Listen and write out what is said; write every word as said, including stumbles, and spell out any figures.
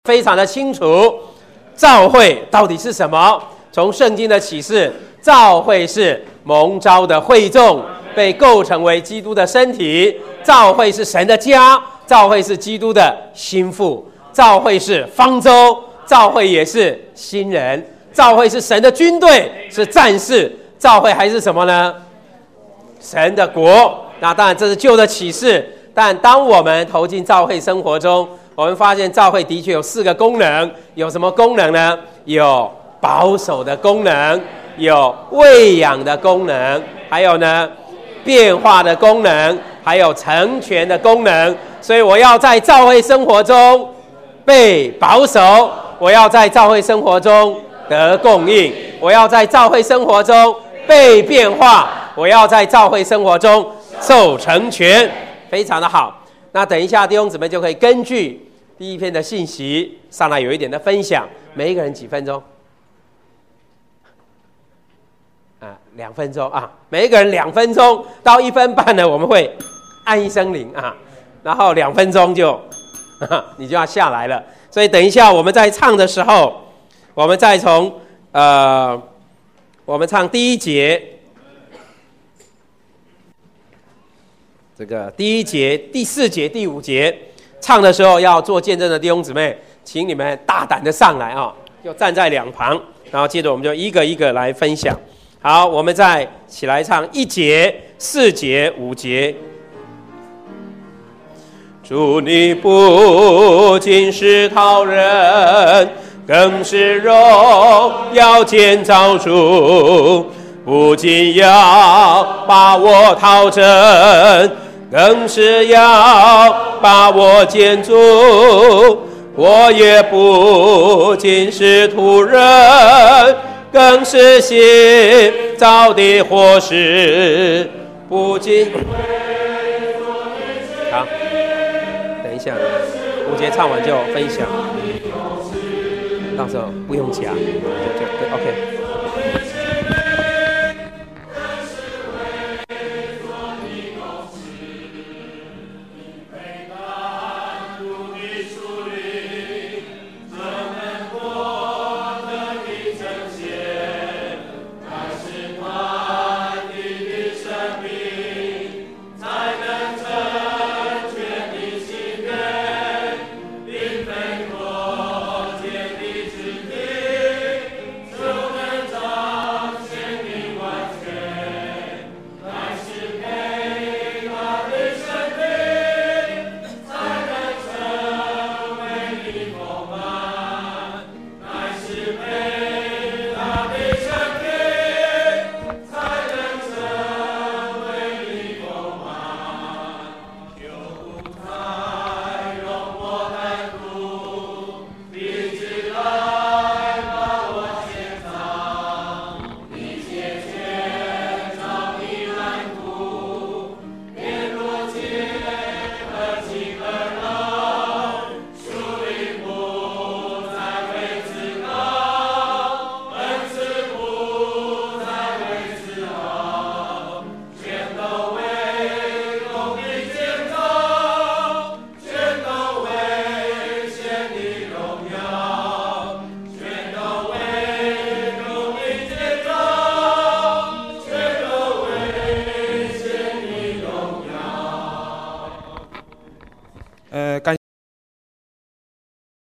非常的清楚，召会到底是什么？从圣经的启示，召会是蒙召的会众，被构成为基督的身体。召会是神的家，召会是基督的心腹，召会是方舟，召会也是新人，召会是神的军队，是战士。召会还是什么呢？神的国。那当然这是旧的启示，但当我们投进召会生活中，我们发现召会的确有四个功能。有什么功能呢？有保守的功能，有喂养的功能，还有呢变化的功能，还有成全的功能。所以我要在召会生活中被保守，我要在召会生活中得供应，我要在召会生活中被变化，我要在召会生活中受成全。非常的好。那等一下弟兄姊妹就可以根据第一篇的信息上来有一点的分享。每一个人几分钟？啊，两分钟啊，每一个人两分钟。到一分半呢，我们会按一声铃啊，然后两分钟就你就要下来了。所以等一下我们在唱的时候，我们再从呃，我们唱第一节。这个第一节、第四节、第五节唱的时候，要做见证的弟兄姊妹，请你们大胆的上来啊，就站在两旁，然后接着我们就一个一个来分享。好，我们再起来唱一节、四节、五节。主，你不仅是讨人，更是荣耀建造主，不仅要把我讨真，更是要把我建筑。我也不仅是土人，更是新造的活石。不仅好，等一下，五节唱完就分享，到时候不用夹，就就 OK。